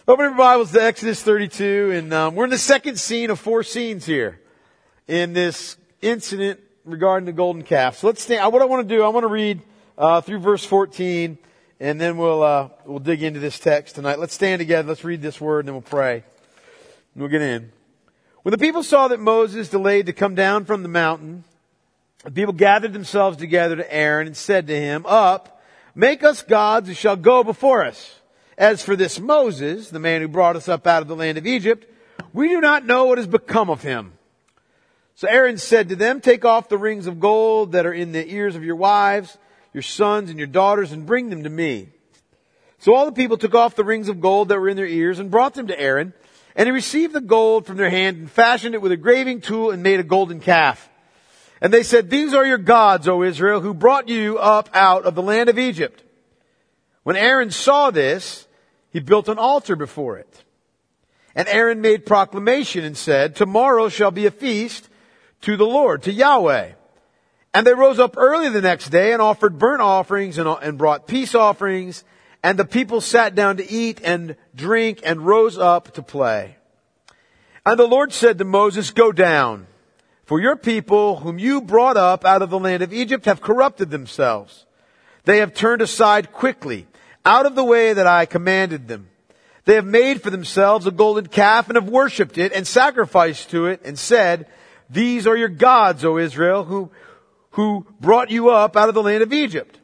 Open your Bibles to Exodus 32, and we're in the second scene of 4 scenes here in this incident regarding the golden calf. So let's stand. What I want to do, I want to read through verse 14, and then we'll dig into this text tonight. Let's stand together. Let's read this word, and then we'll pray. And we'll get in. When the people saw that Moses delayed to come down from the mountain, the people gathered themselves together to Aaron and said to him, "Up, make us gods who shall go before us. As for this Moses, the man who brought us up out of the land of Egypt, we do not know what has become of him." So Aaron said to them, "Take off the rings of gold that are in the ears of your wives, your sons and your daughters, and bring them to me." So all the people took off the rings of gold that were in their ears and brought them to Aaron. And he received the gold from their hand and fashioned it with a graving tool and made a golden calf. And they said, "These are your gods, O Israel, who brought you up out of the land of Egypt." When Aaron saw this, he built an altar before it. And Aaron made proclamation and said, "Tomorrow shall be a feast to the Lord, to Yahweh." And they rose up early the next day and offered burnt offerings and brought peace offerings. And the people sat down to eat and drink and rose up to play. And the Lord said to Moses, "Go down, for your people whom you brought up out of the land of Egypt have corrupted themselves. They have turned aside quickly out of the way that I commanded them. They have made for themselves a golden calf and have worshipped it and sacrificed to it and said, 'These are your gods, O Israel, who brought you up out of the land of Egypt.'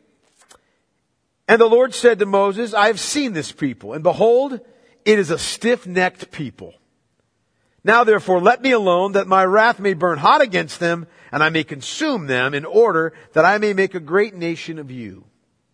And the Lord said to Moses, 'I have seen this people, and behold, it is a stiff-necked people. Now therefore let me alone, that my wrath may burn hot against them, and I may consume them, in order that I may make a great nation of you.'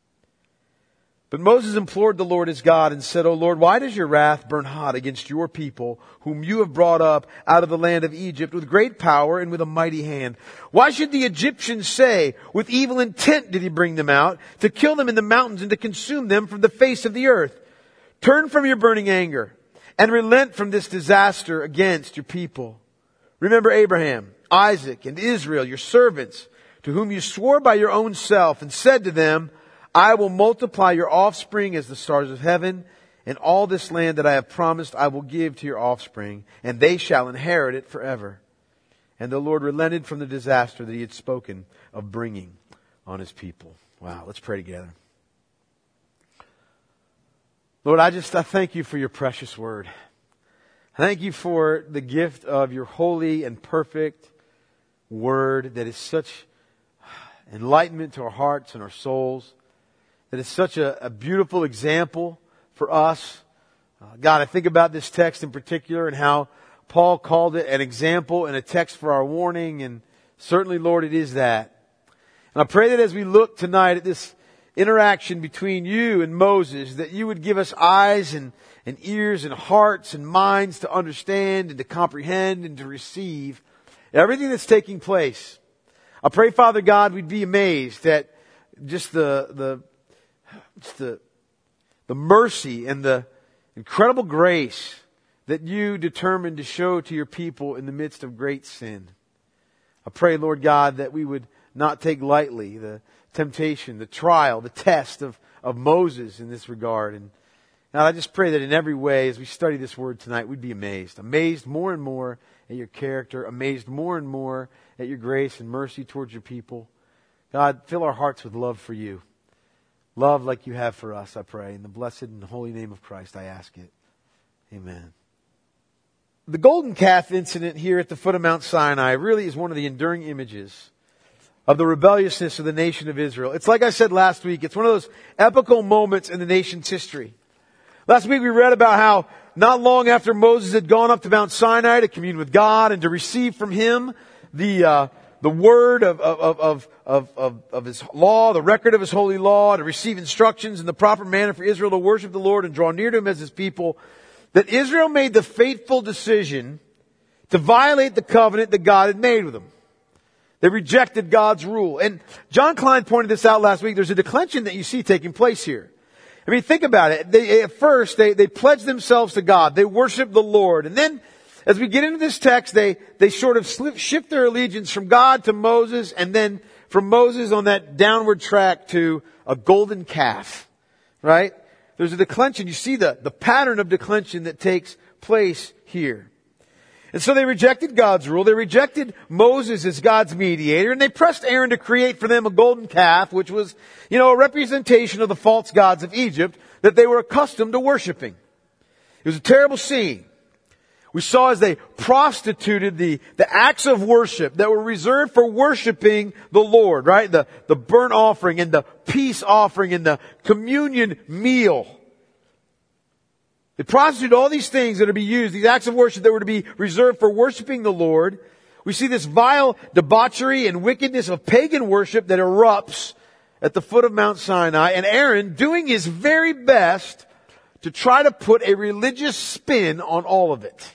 But Moses implored the Lord his God and said, 'O Lord, why does your wrath burn hot against your people, whom you have brought up out of the land of Egypt with great power and with a mighty hand? Why should the Egyptians say, with evil intent did he bring them out, to kill them in the mountains and to consume them from the face of the earth? Turn from your burning anger and relent from this disaster against your people. Remember Abraham, Isaac, and Israel, your servants, to whom you swore by your own self and said to them, I will multiply your offspring as the stars of heaven, and all this land that I have promised I will give to your offspring, and they shall inherit it forever.' And the Lord relented from the disaster that he had spoken of bringing on his people." Wow, let's pray together. Lord, I thank you for your precious word. I thank you for the gift of your holy and perfect word that is such enlightenment to our hearts and our souls. That is such a beautiful example for us. God, I think about this text in particular and how Paul called it an example and a text for our warning. And certainly, Lord, it is that. And I pray that as we look tonight at this interaction between you and Moses, that you would give us eyes and ears and hearts and minds to understand and to comprehend and to receive everything that's taking place. I pray, Father God, we'd be amazed at just the mercy and the incredible grace that you determined to show to your people in the midst of great sin. I pray, Lord God, that we would not take lightly the temptation, the trial, the test of Moses in this regard. And God, I just pray that in every way, as we study this word tonight, we'd be amazed more and more at your character, amazed more and more at your grace and mercy towards your people. God, fill our hearts with love for you. Love like you have for us, I pray. In the blessed and holy name of Christ, I ask it. Amen. The golden calf incident here at the foot of Mount Sinai really is one of the enduring images of the rebelliousness of the nation of Israel. It's like I said last week, it's one of those epical moments in the nation's history. Last week we read about how not long after Moses had gone up to Mount Sinai to commune with God and to receive from him the word of his law, the record of his holy law, to receive instructions in the proper manner for Israel to worship the Lord and draw near to him as his people, that Israel made the fateful decision to violate the covenant that God had made with them. They rejected God's rule. And John Klein pointed this out last week. There's a declension that you see taking place here. I mean, think about it. At first, they pledged themselves to God. They worshiped the Lord. And then, as we get into this text, they sort of shift their allegiance from God to Moses, and then from Moses on that downward track to a golden calf. Right? there's a declension. You see the pattern of declension that takes place here. And so they rejected God's rule. They rejected Moses as God's mediator. And they pressed Aaron to create for them a golden calf, which was, a representation of the false gods of Egypt that they were accustomed to worshiping. It was a terrible scene. We saw as they prostituted the acts of worship that were reserved for worshiping the Lord, right? The burnt offering and the peace offering and the communion meal. They prostituted all these things that are to be used, these acts of worship that were to be reserved for worshiping the Lord. We see this vile debauchery and wickedness of pagan worship that erupts at the foot of Mount Sinai, and Aaron doing his very best to try to put a religious spin on all of it.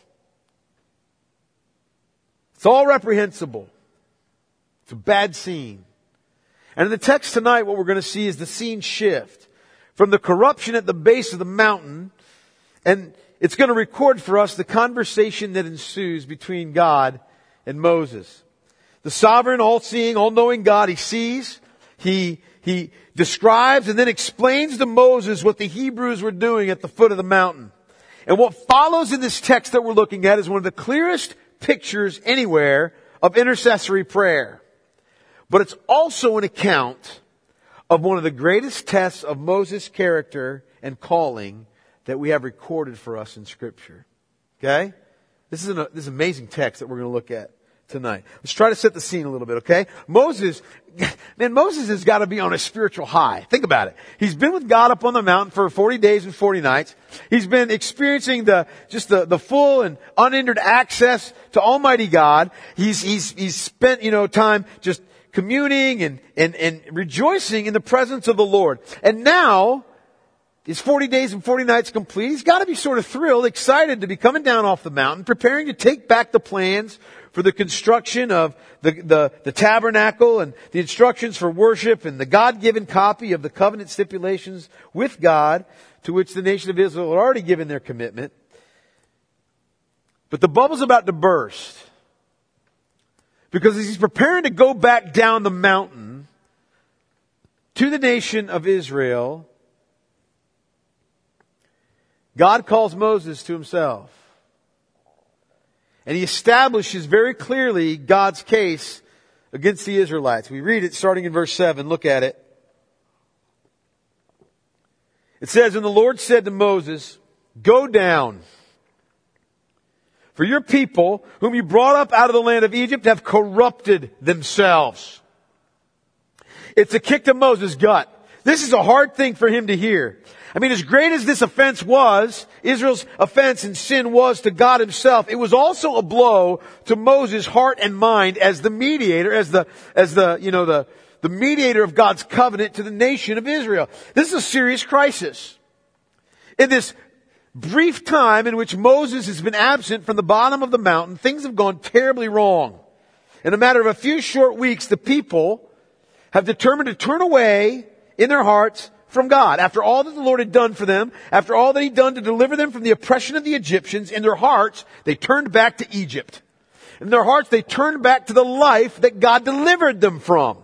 It's all reprehensible. It's a bad scene. And in the text tonight, what we're going to see is the scene shift from the corruption at the base of the mountain. And it's going to record for us the conversation that ensues between God and Moses. The sovereign, all-seeing, all-knowing God, He sees, He describes and then explains to Moses what the Hebrews were doing at the foot of the mountain. And what follows in this text that we're looking at is one of the clearest pictures anywhere of intercessory prayer. But it's also an account of one of the greatest tests of Moses' character and calling that we have recorded for us in Scripture. Okay? This is an amazing text that we're going to look at tonight. Let's try to set the scene a little bit, okay? Moses has got to be on a spiritual high. Think about it. He's been with God up on the mountain for 40 days and 40 nights. He's been experiencing the full and unhindered access to Almighty God. He's spent, time just communing and rejoicing in the presence of the Lord. And now, his 40 days and 40 nights complete. He's got to be sort of thrilled, excited to be coming down off the mountain, preparing to take back the plans for the construction of the tabernacle and the instructions for worship and the God-given copy of the covenant stipulations with God to which the nation of Israel had already given their commitment. But the bubble's about to burst. Because as he's preparing to go back down the mountain to the nation of Israel, God calls Moses to Himself. And He establishes very clearly God's case against the Israelites. We read it starting in verse 7. Look at it. It says, "And the Lord said to Moses, Go down, for your people, whom you brought up out of the land of Egypt, have corrupted themselves." It's a kick to Moses' gut. This is a hard thing for him to hear. I mean, as great as this offense was, Israel's offense and sin was to God Himself, it was also a blow to Moses' heart and mind as the mediator, as the mediator of God's covenant to the nation of Israel. This is a serious crisis. In this brief time in which Moses has been absent from the bottom of the mountain, things have gone terribly wrong. In a matter of a few short weeks, the people have determined to turn away in their hearts from God. After all that the Lord had done for them, after all that He'd done to deliver them from the oppression of the Egyptians, in their hearts, they turned back to Egypt. In their hearts, they turned back to the life that God delivered them from.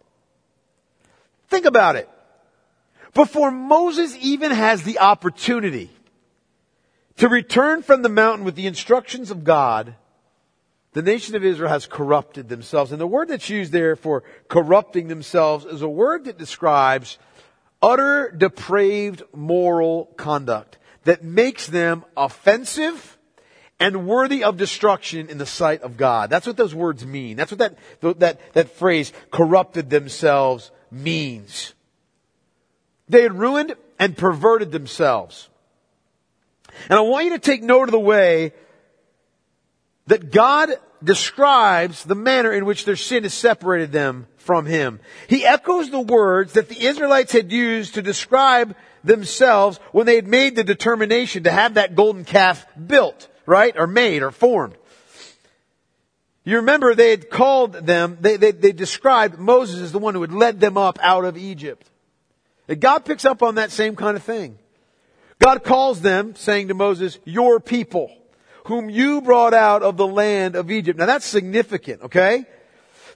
Think about it. Before Moses even has the opportunity to return from the mountain with the instructions of God, the nation of Israel has corrupted themselves. And the word that's used there for corrupting themselves is a word that describes utter depraved moral conduct that makes them offensive and worthy of destruction in the sight of God. That's what those words mean. That's what that phrase, corrupted themselves, means. They had ruined and perverted themselves. And I want you to take note of the way that God describes the manner in which their sin has separated them from Him. He echoes the words that the Israelites had used to describe themselves when they had made the determination to have that golden calf built, right? Or made or formed. You remember they had called them, they described Moses as the one who had led them up out of Egypt. And God picks up on that same kind of thing. God calls them, saying to Moses, your people, whom you brought out of the land of Egypt. Now that's significant, okay?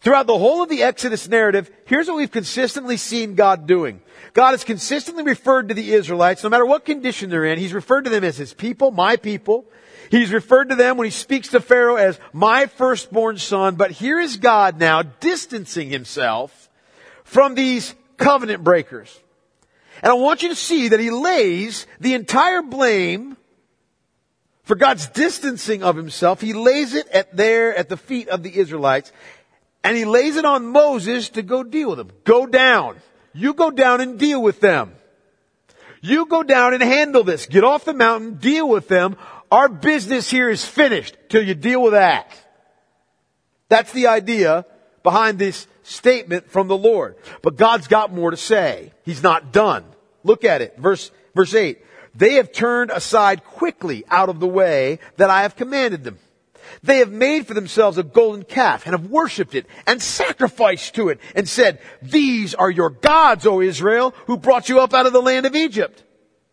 Throughout the whole of the Exodus narrative, here's what we've consistently seen God doing. God has consistently referred to the Israelites, no matter what condition they're in, He's referred to them as His people, my people. He's referred to them when He speaks to Pharaoh as my firstborn son. But here is God now distancing Himself from these covenant breakers. And I want you to see that He lays the entire blame for God's distancing of Himself. He lays it at the feet of the Israelites. And He lays it on Moses to go deal with them. Go down. You go down and deal with them. You go down and handle this. Get off the mountain, deal with them. Our business here is finished till you deal with that. That's the idea behind this statement from the Lord. But God's got more to say. He's not done. Look at it. Verse 8. They have turned aside quickly out of the way that I have commanded them. They have made for themselves a golden calf and have worshipped it and sacrificed to it and said, these are your gods, O Israel, who brought you up out of the land of Egypt.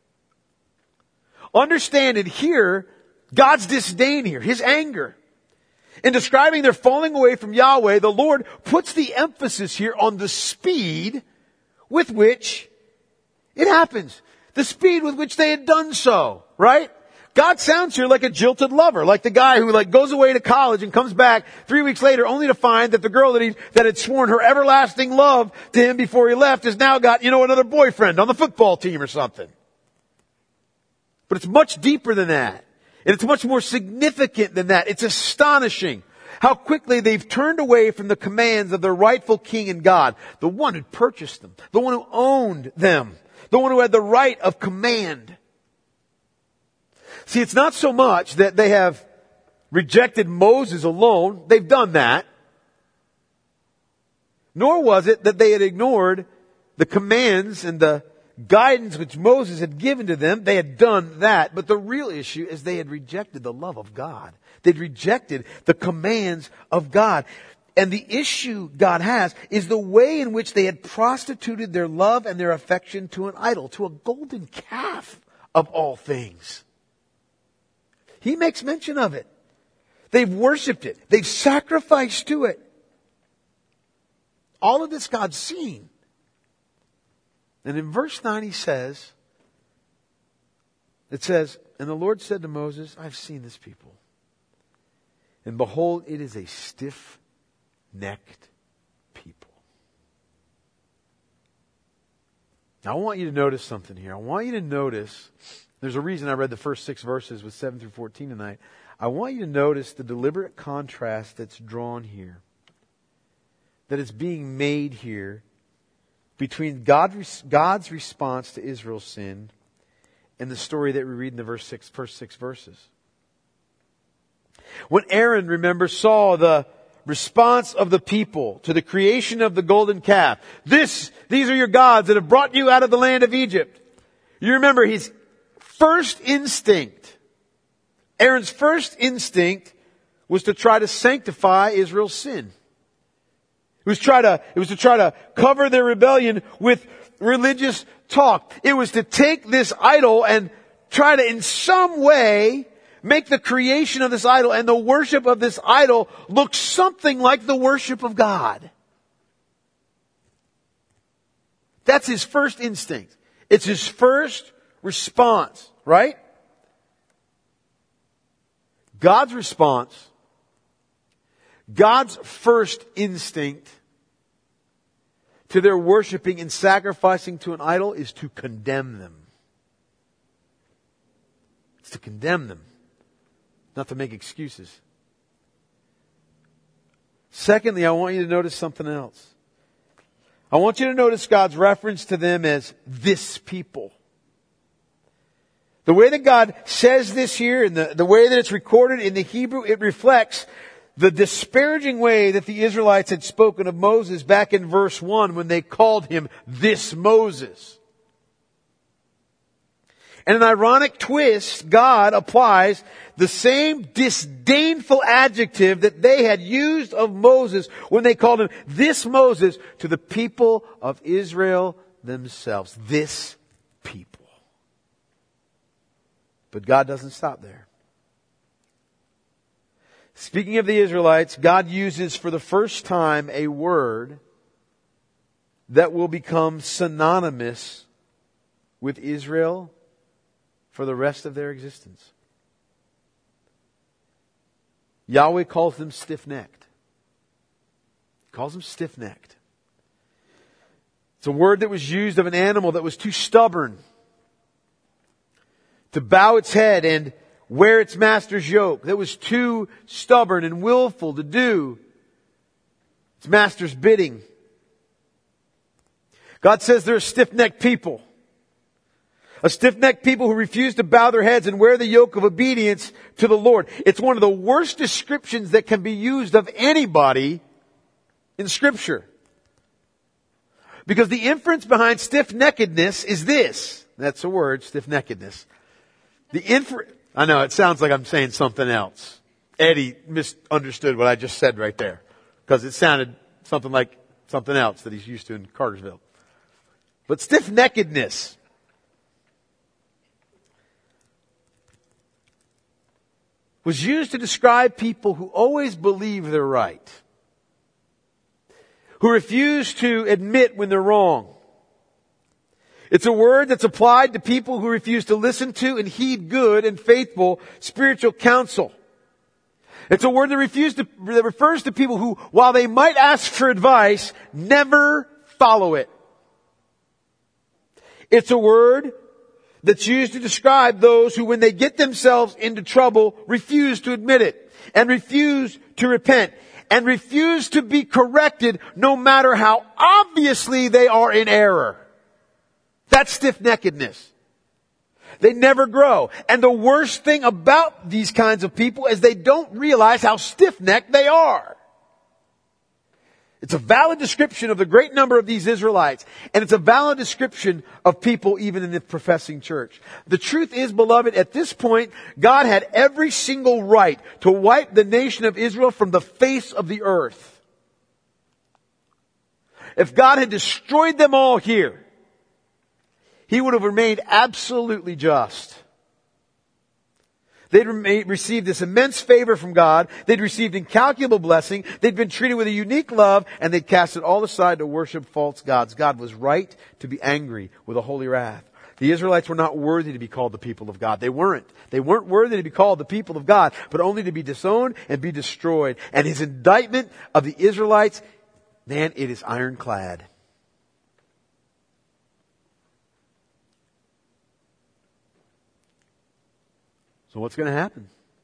Understand it here, God's disdain here, His anger. In describing their falling away from Yahweh, the Lord puts the emphasis here on the speed with which it happens. The speed with which they had done so, right? God sounds here like a jilted lover, like the guy who goes away to college and comes back 3 weeks later only to find that the girl that had sworn her everlasting love to him before he left has now got, another boyfriend on the football team or something. But it's much deeper than that. And it's much more significant than that. It's astonishing how quickly they've turned away from the commands of their rightful king and God, the one who purchased them, the one who owned them, the one who had the right of command. See, it's not so much that they have rejected Moses alone. They've done that. Nor was it that they had ignored the commands and the guidance which Moses had given to them. They had done that. But the real issue is they had rejected the love of God. They'd rejected the commands of God. And the issue God has is the way in which they had prostituted their love and their affection to an idol, to a golden calf of all things. He makes mention of it. They've worshipped it. They've sacrificed to it. All of this God's seen. And in verse 9 it says, and the Lord said to Moses, I've seen this people. And behold, it is a stiff-necked people. Now I want you to notice something here. I want you to notice, there's a reason I read the first 6 verses with 7 through 14 tonight. I want you to notice the deliberate contrast that's drawn here, that is being made here between God's response to Israel's sin and the story that we read in the first 6 verses. When Aaron, remember, saw the response of the people to the creation of the golden calf, these are your gods that have brought you out of the land of Egypt. You remember his first instinct, Aaron's first instinct was to try to sanctify Israel's sin. It was to try to cover their rebellion with religious talk. It was to take this idol and try to in some way make the creation of this idol and the worship of this idol look something like the worship of God. That's his first instinct. It's his first response, right? God's response, God's first instinct to their worshiping and sacrificing to an idol is to condemn them. It's to condemn them, not to make excuses. Secondly, I want you to notice something else. I want you to notice God's reference to them as this people. The way that God says this here and the way that it's recorded in the Hebrew, it reflects the disparaging way that the Israelites had spoken of Moses back in verse 1 when they called him this Moses. And an ironic twist, God applies the same disdainful adjective that they had used of Moses when they called him this Moses to the people of Israel themselves. This people. But God doesn't stop there. Speaking of the Israelites, God uses for the first time a word that will become synonymous with Israel for the rest of their existence. Yahweh calls them stiff-necked. He calls them stiff-necked. It's a word that was used of an animal that was too stubborn to bow its head and wear its master's yoke, that was too stubborn and willful to do its master's bidding. God says they're a stiff-necked people. A stiff-necked people who refuse to bow their heads and wear the yoke of obedience to the Lord. It's one of the worst descriptions that can be used of anybody in Scripture. Because the inference behind stiff-neckedness is this. That's a word, stiff-neckedness. I know, it sounds like I'm saying something else. Eddie misunderstood what I just said right there. Because it sounded something like something else that he's used to in Cartersville. But stiff-neckedness was used to describe people who always believe they're right. Who refuse to admit when they're wrong. It's a word that's applied to people who refuse to listen to and heed good and faithful spiritual counsel. It's a word that refers to people who, while they might ask for advice, never follow it. It's a word that's used to describe those who, when they get themselves into trouble, refuse to admit it and refuse to repent and refuse to be corrected no matter how obviously they are in error. That's stiff-neckedness. They never grow. And the worst thing about these kinds of people is they don't realize how stiff-necked they are. It's a valid description of the great number of these Israelites. And it's a valid description of people even in the professing church. The truth is, beloved, at this point, God had every single right to wipe the nation of Israel from the face of the earth. If God had destroyed them all here, He would have remained absolutely just. They'd received this immense favor from God. They'd received incalculable blessing. They'd been treated with a unique love, and they'd cast it all aside to worship false gods. God was right to be angry with a holy wrath. The Israelites were not worthy to be called the people of God. They weren't. They weren't worthy to be called the people of God, but only to be disowned and be destroyed. And His indictment of the Israelites, man, it is ironclad. So what's going to happen?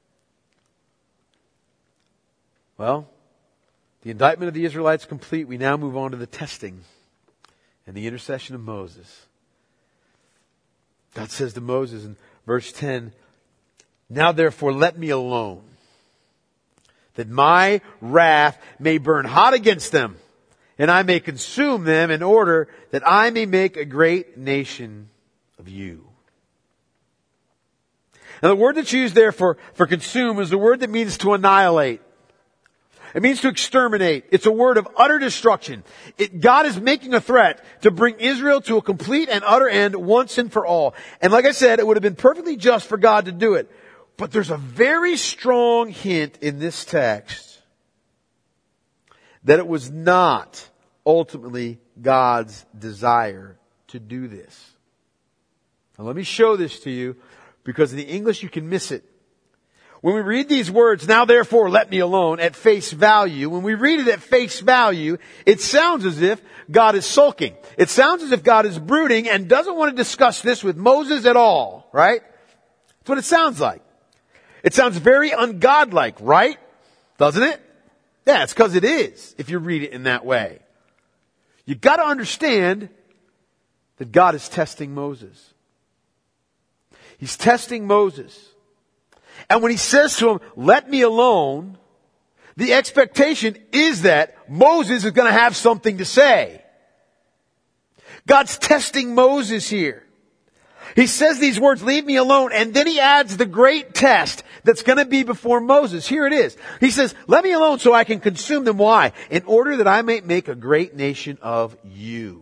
Well, the indictment of the Israelites complete. We now move on to the testing and the intercession of Moses. God says to Moses in verse 10, "Now therefore let me alone, that my wrath may burn hot against them, and I may consume them in order that I may make a great nation of you." Now the word that's used there for consume is the word that means to annihilate. It means to exterminate. It's a word of utter destruction. God is making a threat to bring Israel to a complete and utter end once and for all. And like I said, it would have been perfectly just for God to do it. But there's a very strong hint in this text that it was not ultimately God's desire to do this. Now let me show this to you, because in the English you can miss it. When we read these words, "Now therefore let me alone," at face value, when we read it at face value, it sounds as if God is sulking. It sounds as if God is brooding and doesn't want to discuss this with Moses at all, right? That's what it sounds like. It sounds very ungodlike, right? Doesn't it? Yeah, it's because it is, if you read it in that way. You've got to understand that God is testing Moses. He's testing Moses. And when He says to him, "Let me alone," the expectation is that Moses is going to have something to say. God's testing Moses here. He says these words, "Leave me alone," and then He adds the great test that's going to be before Moses. Here it is. He says, "Let me alone so I can consume them." Why? "In order that I may make a great nation of you."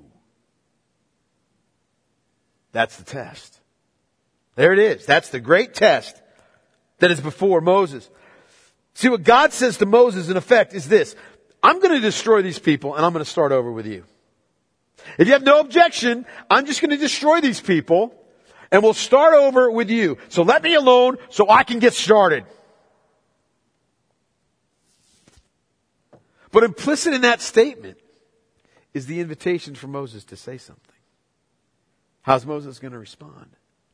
That's the test. There it is. That's the great test that is before Moses. See, what God says to Moses in effect is this: I'm going to destroy these people and I'm going to start over with you. If you have no objection, I'm just going to destroy these people and we'll start over with you. So let me alone so I can get started. But implicit in that statement is the invitation for Moses to say something. How's Moses going to respond?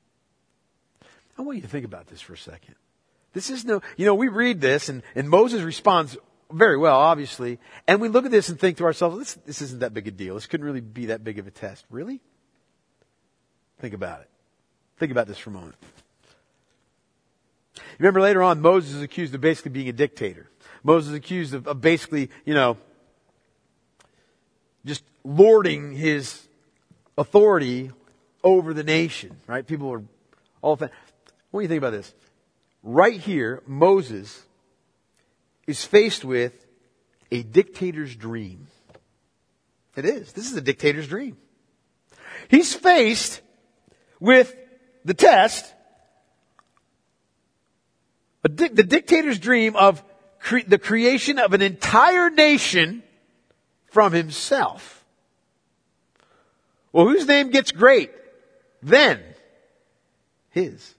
I want you to think about this for a second. This is we read this and Moses responds very well, obviously. And we look at this and think to ourselves, this isn't that big a deal. This couldn't really be that big of a test. Really? Think about it. Think about this for a moment. Remember later on, Moses is accused of basically being a dictator. Moses is accused of basically, just lording his authority over the nation, right? People are all offended. What do you think about this? Right here, Moses is faced with a dictator's dream. It is. This is a dictator's dream. He's faced with the test, the dictator's dream of the creation of an entire nation from himself. Well, whose name gets great? Then his.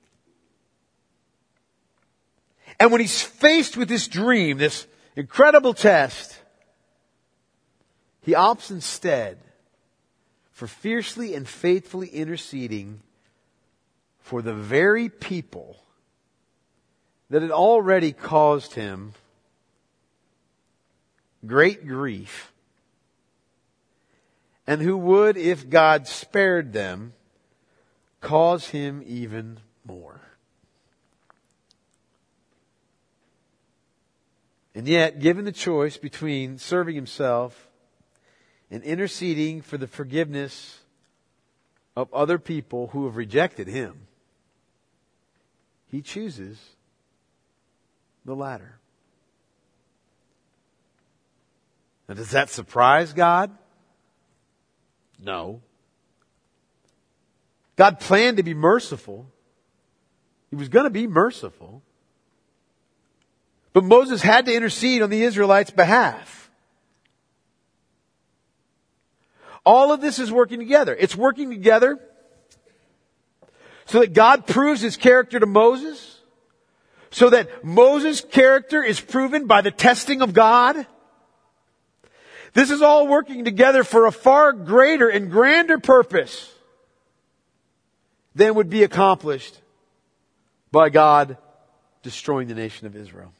And when he's faced with this dream, this incredible test, he opts instead for fiercely and faithfully interceding for the very people that had already caused him great grief, and who would, if God spared them, cause him even more. And yet, given the choice between serving himself and interceding for the forgiveness of other people who have rejected him, he chooses the latter. Now, does that surprise God? No. God planned to be merciful. He was going to be merciful. But Moses had to intercede on the Israelites' behalf. All of this is working together. It's working together so that God proves His character to Moses, so that Moses' character is proven by the testing of God. This is all working together for a far greater and grander purpose than would be accomplished by God destroying the nation of Israel.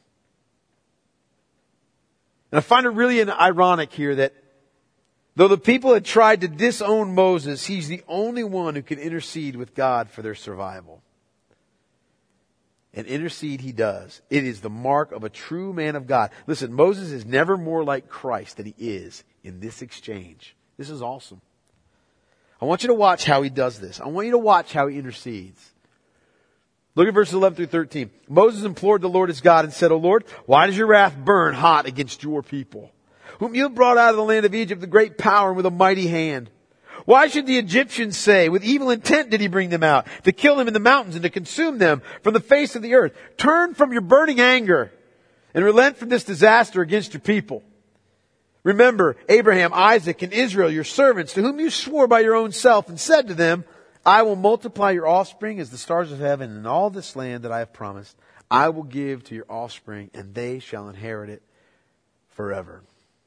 And I find it really ironic here that though the people had tried to disown Moses, he's the only one who can intercede with God for their survival. And intercede he does. It is the mark of a true man of God. Listen, Moses is never more like Christ than he is in this exchange. This is awesome. I want you to watch how he does this. I want you to watch how he intercedes. Look at verses 11 through 13. Moses implored the Lord his God and said, O Lord, why does your wrath burn hot against your people, whom you brought out of the land of Egypt with great power and with a mighty hand? Why should the Egyptians say, with evil intent did he bring them out, to kill them in the mountains and to consume them from the face of the earth? Turn from your burning anger and relent from this disaster against your people. Remember Abraham, Isaac, and Israel, your servants, to whom you swore by your own self and said to them, I will multiply your offspring as the stars of heaven, and all this land that I have promised I will give to your offspring, and they shall inherit it forever.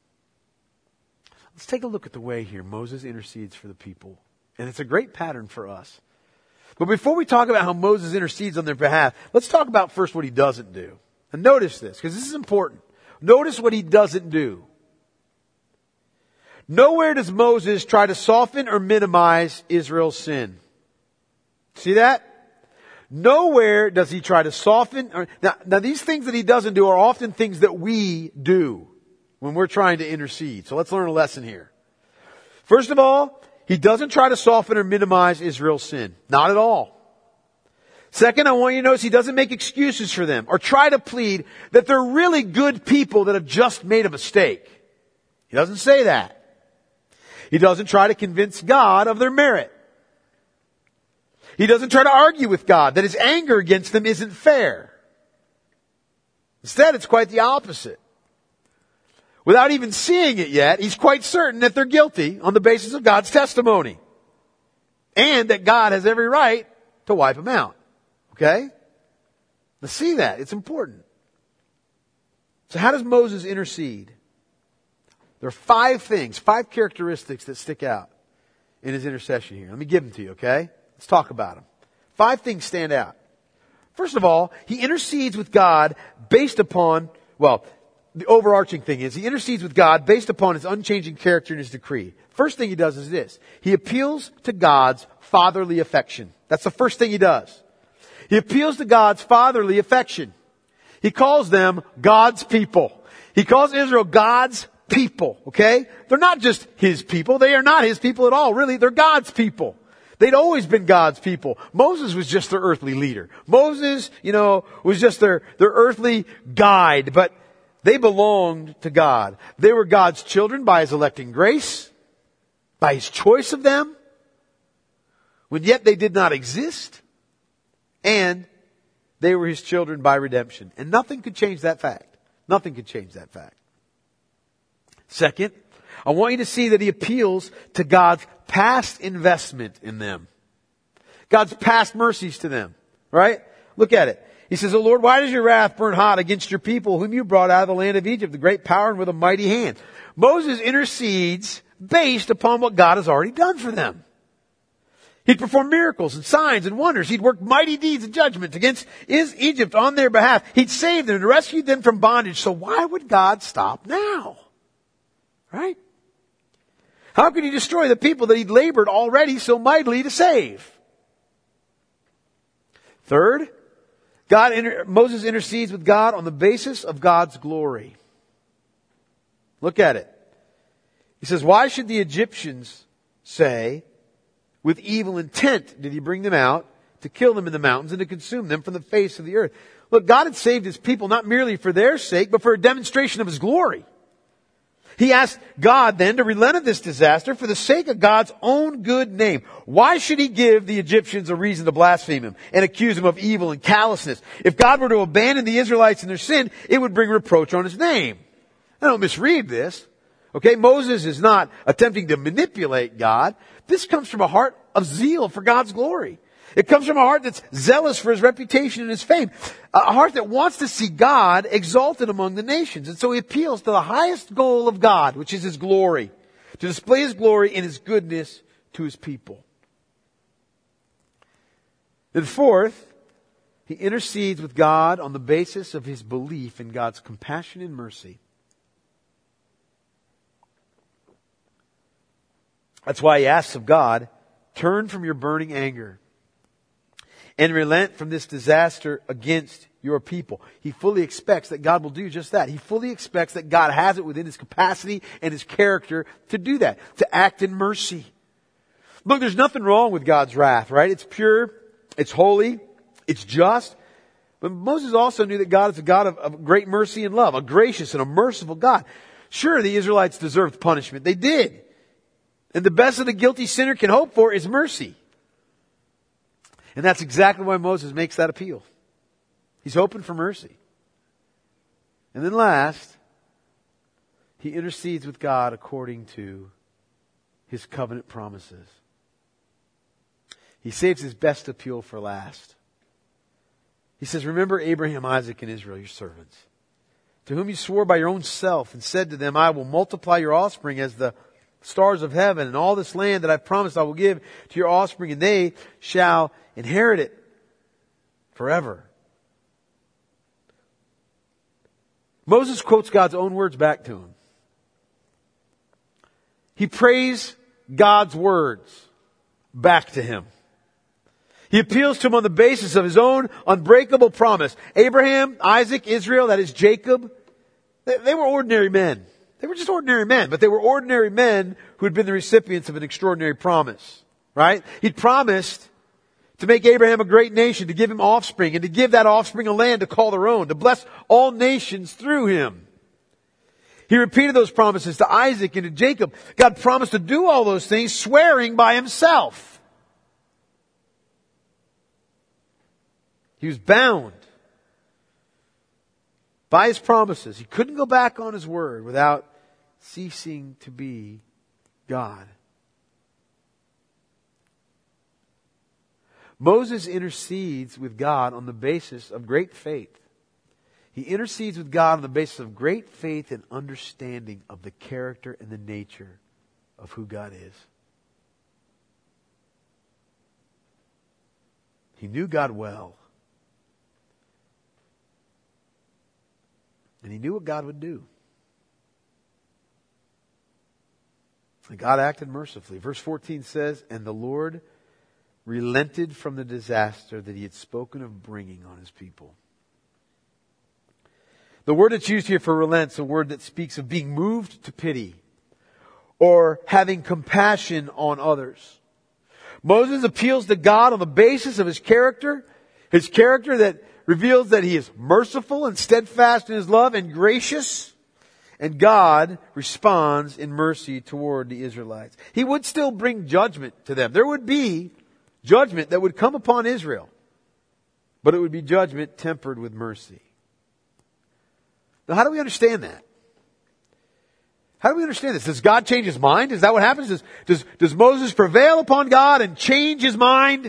Let's take a look at the way here Moses intercedes for the people. And it's a great pattern for us. But before we talk about how Moses intercedes on their behalf, let's talk about first what he doesn't do. And notice this, because this is important. Notice what he doesn't do. Nowhere does Moses try to soften or minimize Israel's sin. See that? Nowhere does he try to soften. Now these things that he doesn't do are often things that we do when we're trying to intercede. So let's learn a lesson here. First of all, he doesn't try to soften or minimize Israel's sin. Not at all. Second, I want you to notice he doesn't make excuses for them or try to plead that they're really good people that have just made a mistake. He doesn't say that. He doesn't try to convince God of their merit. He doesn't try to argue with God that his anger against them isn't fair. Instead, it's quite the opposite. Without even seeing it yet, he's quite certain that they're guilty on the basis of God's testimony. And that God has every right to wipe them out. Okay? Let's see that. It's important. So how does Moses intercede? There are 5 things, 5 characteristics that stick out in his intercession here. Let me give them to you, okay? Let's talk about them. 5 things stand out. First of all, he intercedes with God based upon, the overarching thing is he intercedes with God based upon his unchanging character and his decree. First thing he does is this. He appeals to God's fatherly affection. That's the first thing he does. He appeals to God's fatherly affection. He calls them God's people. He calls Israel God's people, okay? They're not just his people. They are not his people at all, really. They're God's people. They'd always been God's people. Moses was just their earthly leader. Moses, was just their earthly guide, but they belonged to God. They were God's children by his electing grace, by his choice of them, when yet they did not exist, and they were his children by redemption. And nothing could change that fact. Nothing could change that fact. Second, I want you to see that he appeals to God's past investment in them. God's past mercies to them. Right? Look at it. He says, "O Lord, why does your wrath burn hot against your people whom you brought out of the land of Egypt, the great power and with a mighty hand?" Moses intercedes based upon what God has already done for them. He'd performed miracles and signs and wonders. He'd worked mighty deeds of judgment against Egypt on their behalf. He'd saved them and rescued them from bondage. So why would God stop now? Right? How could he destroy the people that he'd labored already so mightily to save? Third, Moses intercedes with God on the basis of God's glory. Look at it. He says, "Why should the Egyptians say, 'With evil intent did he bring them out to kill them in the mountains and to consume them from the face of the earth?'" Look, God had saved his people not merely for their sake, but for a demonstration of his glory. He asked God then to relent of this disaster for the sake of God's own good name. Why should he give the Egyptians a reason to blaspheme him and accuse him of evil and callousness? If God were to abandon the Israelites in their sin, it would bring reproach on his name. Now, don't misread this. Okay, Moses is not attempting to manipulate God. This comes from a heart of zeal for God's glory. It comes from a heart that's zealous for his reputation and his fame. A heart that wants to see God exalted among the nations. And so he appeals to the highest goal of God, which is his glory. To display his glory and his goodness to his people. And fourth, he intercedes with God on the basis of his belief in God's compassion and mercy. That's why he asks of God, "Turn from your burning anger and relent from this disaster against your people." He fully expects that God will do just that. He fully expects that God has it within his capacity and his character to do that, to act in mercy. Look, there's nothing wrong with God's wrath, right? It's pure, it's holy, it's just. But Moses also knew that God is a God of great mercy and love, a gracious and a merciful God. Sure, the Israelites deserved punishment. They did. And the best that a guilty sinner can hope for is mercy. And that's exactly why Moses makes that appeal. He's hoping for mercy. And then last, he intercedes with God according to his covenant promises. He saves his best appeal for last. He says, "Remember Abraham, Isaac, and Israel, your servants, to whom you swore by your own self and said to them, 'I will multiply your offspring as the stars of heaven, and all this land that I've promised I will give to your offspring, and they shall inherit it forever.'" Moses quotes God's own words back to him. He prays God's words back to him. He appeals to him on the basis of his own unbreakable promise. Abraham, Isaac, Israel, that is Jacob, they were ordinary men. They were just ordinary men, but they were ordinary men who had been the recipients of an extraordinary promise, right? He'd promised to make Abraham a great nation, to give him offspring, and to give that offspring a land to call their own, to bless all nations through him. He repeated those promises to Isaac and to Jacob. God promised to do all those things, swearing by himself. He was bound by His promises. He couldn't go back on His word without ceasing to be God. Moses intercedes with God on the basis of great faith. He intercedes with God on the basis of great faith and understanding of the character and the nature of who God is. He knew God well. And he knew what God would do. And God acted mercifully. Verse 14 says, "And the Lord relented from the disaster that He had spoken of bringing on His people." The word that's used here for relent is a word that speaks of being moved to pity or having compassion on others. Moses appeals to God on the basis of His character that reveals that He is merciful and steadfast in His love and gracious. And God responds in mercy toward the Israelites. He would still bring judgment to them. There would be judgment that would come upon Israel. But it would be judgment tempered with mercy. Now, how do we understand that? How do we understand this? Does God change His mind? Is that what happens? Does Moses prevail upon God and change his mind?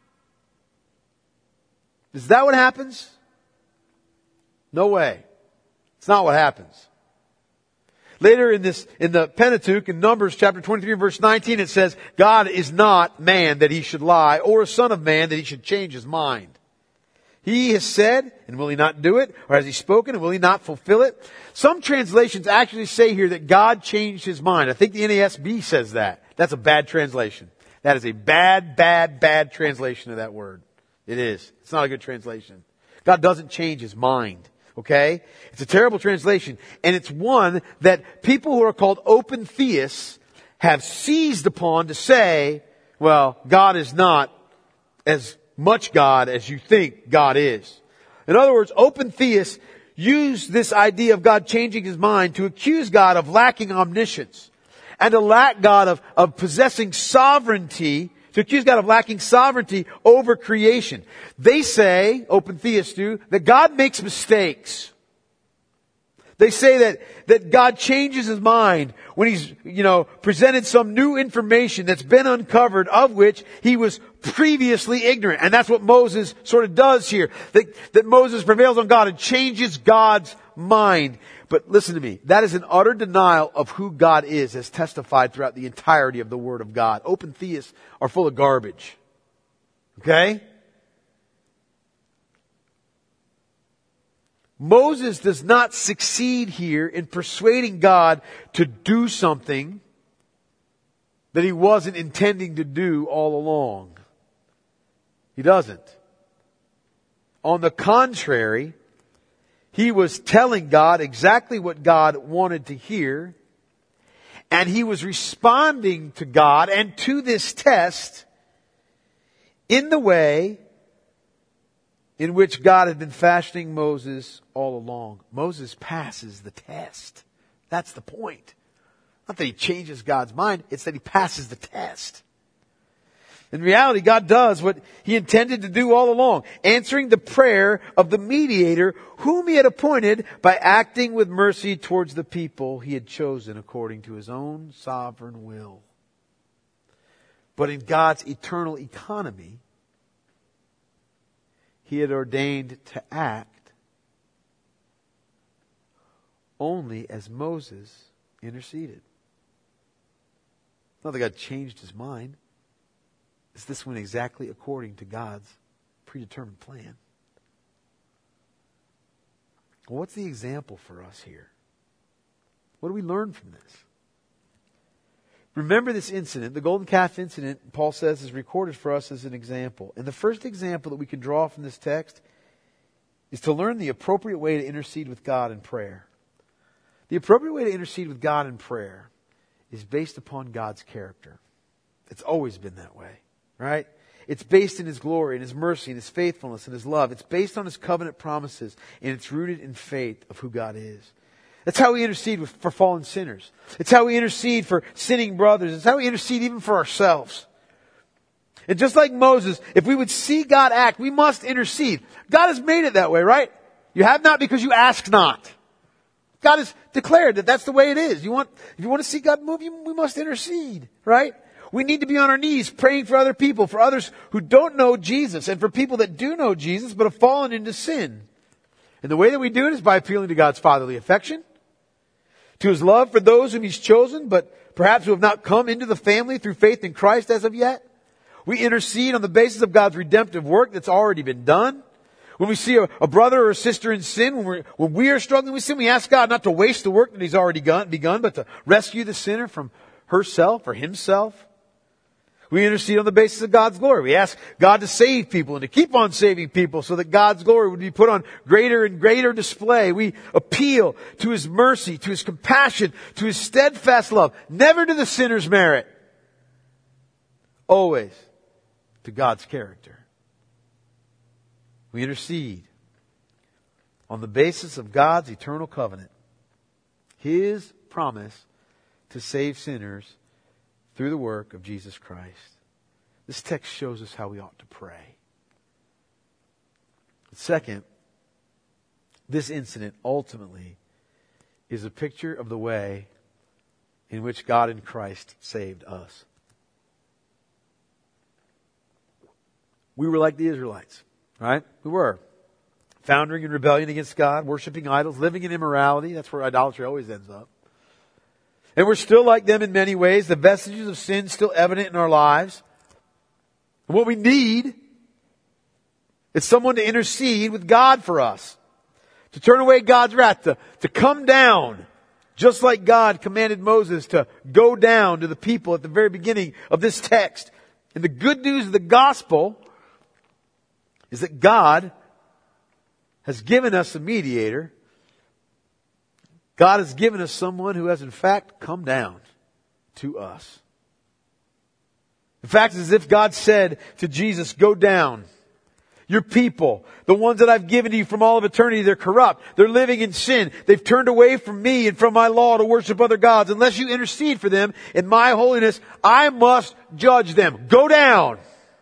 Is that what happens? No way. It's not what happens. Later in the Pentateuch, in Numbers chapter 23 verse 19, it says, God is not man that He should lie, or a son of man that He should change His mind. He has said, and will He not do it? Or has He spoken, and will He not fulfill it? Some translations actually say here that God changed His mind. I think the NASB says that. That's a bad translation. That is a bad translation of that word. It is. It's not a good translation. God doesn't change His mind. Okay? It's a terrible translation. And it's one that people who are called open theists have seized upon to say, well, God is not as much God as you think God is. In other words, open theists use this idea of God changing His mind to accuse God of lacking omniscience and to lack God of possessing sovereignty, to accuse God of lacking sovereignty over creation. They say, open theists do, that God makes mistakes. They say that God changes His mind when He's, presented some new information that's been uncovered of which He was previously ignorant. And that's what Moses sort of does here. That Moses prevails on God and changes God's mind. But listen to me. That is an utter denial of who God is as testified throughout the entirety of the Word of God. Open theists are full of garbage. Okay? Moses does not succeed here in persuading God to do something that He wasn't intending to do all along. He doesn't. On the contrary, he was telling God exactly what God wanted to hear, and he was responding to God and to this test in the way in which God had been fashioning Moses all along. Moses passes the test. That's the point. Not that he changes God's mind, it's that he passes the test. In reality, God does what He intended to do all along, answering the prayer of the mediator whom He had appointed by acting with mercy towards the people He had chosen according to His own sovereign will. But in God's eternal economy, He had ordained to act only as Moses interceded. Not that God changed His mind. This went exactly according to God's predetermined plan. Well, what's the example for us here? What do we learn from this? Remember this incident, the golden calf incident, Paul says, is recorded for us as an example. And the first example that we can draw from this text is to learn the appropriate way to intercede with God in prayer. The appropriate way to intercede with God in prayer is based upon God's character. It's always been that way. Right? It's based in His glory and His mercy and His faithfulness and His love. It's based on His covenant promises, and it's rooted in faith of who God is. That's how we intercede for fallen sinners. It's how we intercede for sinning brothers. It's how we intercede even for ourselves. And just like Moses, if we would see God act, we must intercede. God has made it that way, right? You have not because you ask not. God has declared that that's the way it is. If you want to see God move, we must intercede, right? We need to be on our knees praying for other people, for others who don't know Jesus, and for people that do know Jesus but have fallen into sin. And the way that we do it is by appealing to God's fatherly affection, to His love for those whom He's chosen, but perhaps who have not come into the family through faith in Christ as of yet. We intercede on the basis of God's redemptive work that's already been done. When we see a brother or a sister in sin, when we are struggling with sin, we ask God not to waste the work that He's already begun, but to rescue the sinner from herself or himself. We intercede on the basis of God's glory. We ask God to save people and to keep on saving people so that God's glory would be put on greater and greater display. We appeal to His mercy, to His compassion, to His steadfast love, never to the sinner's merit, always to God's character. We intercede on the basis of God's eternal covenant, His promise to save sinners through the work of Jesus Christ. This text shows us how we ought to pray. Second, this incident ultimately is a picture of the way in which God in Christ saved us. We were like the Israelites. Right? We were. Foundering in rebellion against God, worshiping idols, living in immorality. That's where idolatry always ends up. And we're still like them in many ways. The vestiges of sin still evident in our lives. And what we need is someone to intercede with God for us. To turn away God's wrath. To come down. Just like God commanded Moses to go down to the people at the very beginning of this text. And the good news of the gospel is that God has given us a mediator. God has given us someone who has in fact come down to us. In fact, it's as if God said to Jesus, go down. Your people, the ones that I've given to you from all of eternity, they're corrupt. They're living in sin. They've turned away from me and from my law to worship other gods. Unless you intercede for them in my holiness, I must judge them. Go down.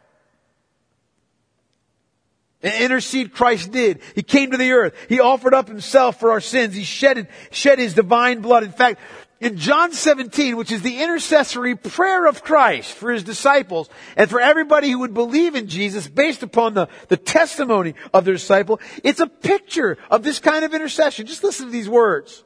And intercede Christ did. He came to the earth. He offered up Himself for our sins. He shed His divine blood. In fact, in John 17, which is the intercessory prayer of Christ for His disciples and for everybody who would believe in Jesus based upon the testimony of their disciple, it's a picture of this kind of intercession. Just listen to these words.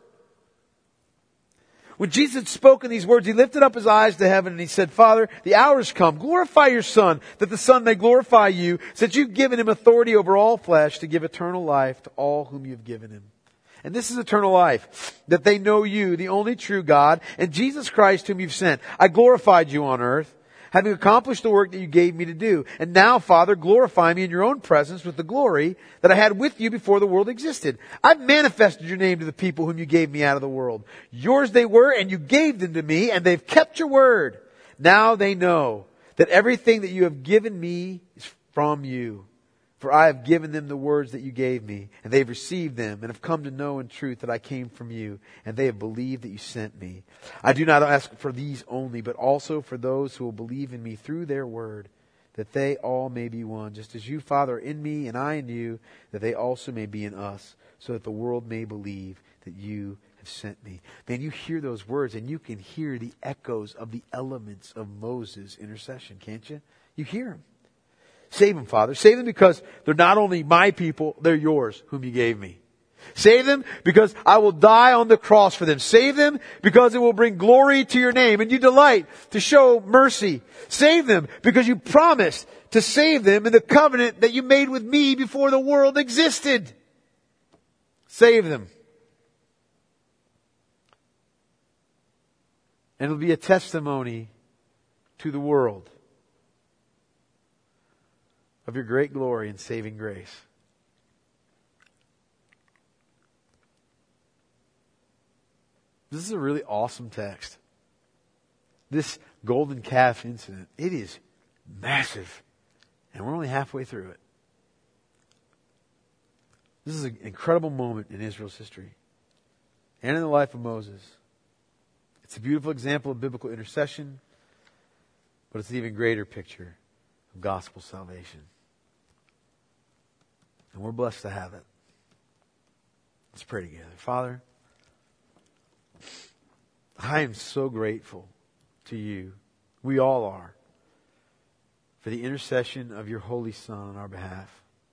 When Jesus had spoken these words, He lifted up His eyes to heaven and He said, Father, the hour has come. Glorify your Son, that the Son may glorify you, since you've given Him authority over all flesh to give eternal life to all whom you've given Him. And this is eternal life, that they know you, the only true God, and Jesus Christ whom you've sent. I glorified you on earth, having accomplished the work that you gave me to do. And now, Father, glorify me in your own presence with the glory that I had with you before the world existed. I've manifested your name to the people whom you gave me out of the world. Yours they were, and you gave them to me, and they've kept your word. Now they know that everything that you have given me is from you. For I have given them the words that you gave me, and they have received them, and have come to know in truth that I came from you, and they have believed that you sent me. I do not ask for these only, but also for those who will believe in me through their word, that they all may be one, just as you, Father, are in me, and I in you, that they also may be in us, so that the world may believe that you have sent me. Man, you hear those words, and you can hear the echoes of the elements of Moses' intercession, can't you? You hear them. Save them, Father. Save them because they're not only my people, they're yours, whom you gave me. Save them because I will die on the cross for them. Save them because it will bring glory to your name and you delight to show mercy. Save them because you promised to save them in the covenant that you made with me before the world existed. Save them. And it'll be a testimony to the world of your great glory and saving grace. This is a really awesome text. This golden calf incident, it is massive. And we're only halfway through it. This is an incredible moment in Israel's history and in the life of Moses. It's a beautiful example of biblical intercession, but it's an even greater picture of gospel salvation. And we're blessed to have it. Let's pray together. Father, I am so grateful to you. We all are. For the intercession of your Holy Son on our behalf.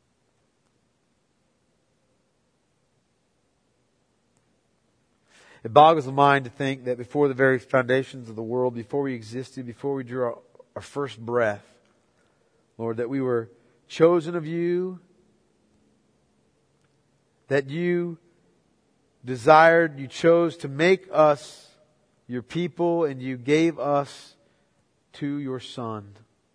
It boggles the mind to think that before the very foundations of the world, before we existed, before we drew our first breath, Lord, that we were chosen of you, that you desired, you chose to make us your people, and you gave us to your Son.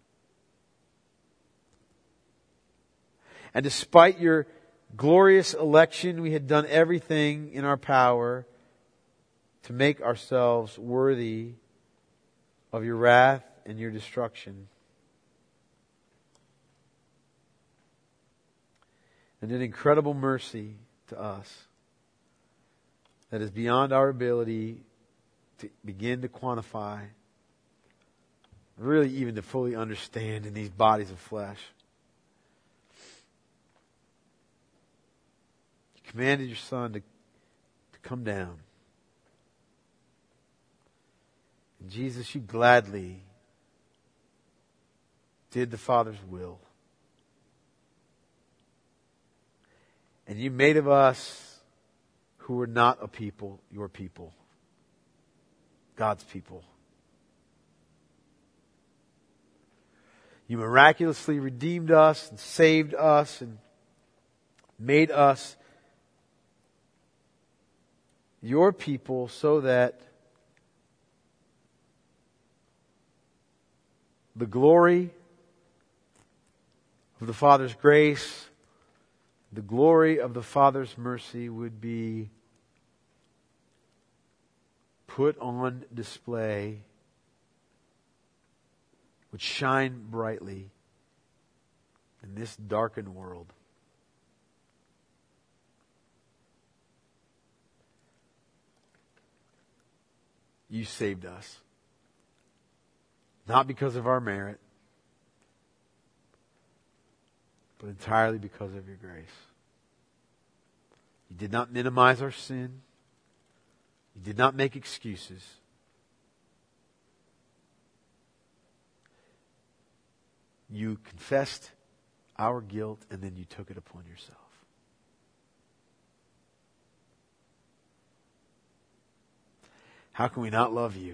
And despite your glorious election, we had done everything in our power to make ourselves worthy of your wrath and your destruction. And an incredible mercy to us that is beyond our ability to begin to quantify, really even to fully understand in these bodies of flesh. You commanded your Son to come down. And Jesus, you gladly did the Father's will. And you made of us who were not a people, your people. God's people. You miraculously redeemed us and saved us and made us your people so that the glory of the Father's grace, the glory of the Father's mercy would be put on display, would shine brightly in this darkened world. You saved us. Not because of our merit, but entirely because of your grace. You did not minimize our sin. You did not make excuses. You confessed our guilt and then you took it upon yourself. How can we not love you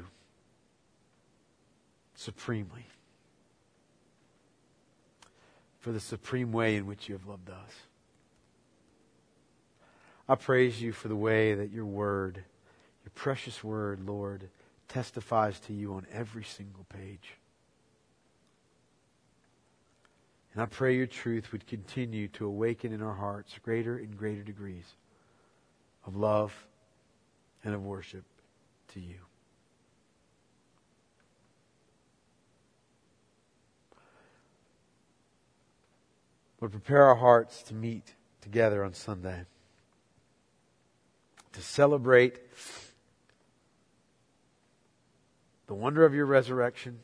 supremely for the supreme way in which you have loved us? I praise you for the way that your word, your precious word, Lord, testifies to you on every single page. And I pray your truth would continue to awaken in our hearts greater and greater degrees of love and of worship to you. Lord, prepare our hearts to meet together on Sunday, to celebrate the wonder of your resurrection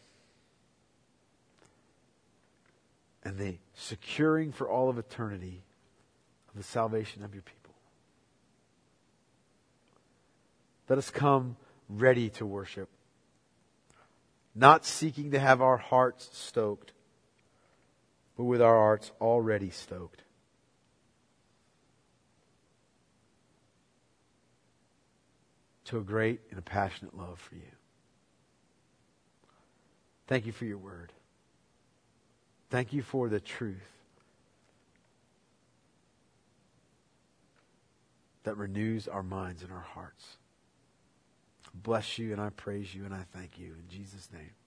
and the securing for all of eternity of the salvation of your people. Let us come ready to worship, not seeking to have our hearts stoked, but with our hearts already stoked. To a great and a passionate love for you. Thank you for your word. Thank you for the truth that renews our minds and our hearts. Bless you and I praise you and I thank you in Jesus' name.